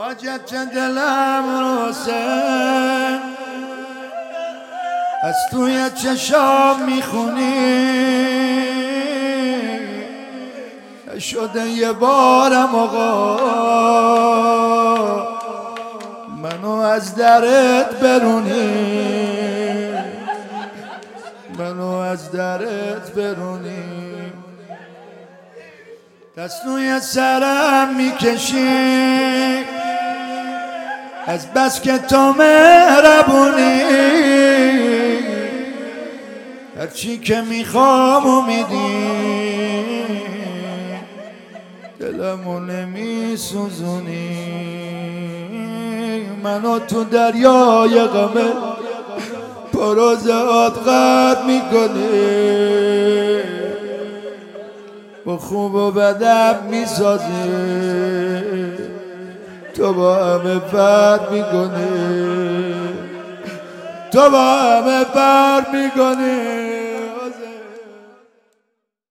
حاجت که دلم روسه از توی چشام میخونی شده یه بارم آقا منو از درت برونی منو از درت برونی دست روی سرم میکشی از بس که تو مهربونی هرچی که میخوام و میدی دلمو نمیسوزونی منو تو دریای غمه پروز آدغت میکنی با خوب و بدم میسازی تو با همه بد میکنی تو با همه بد میکنی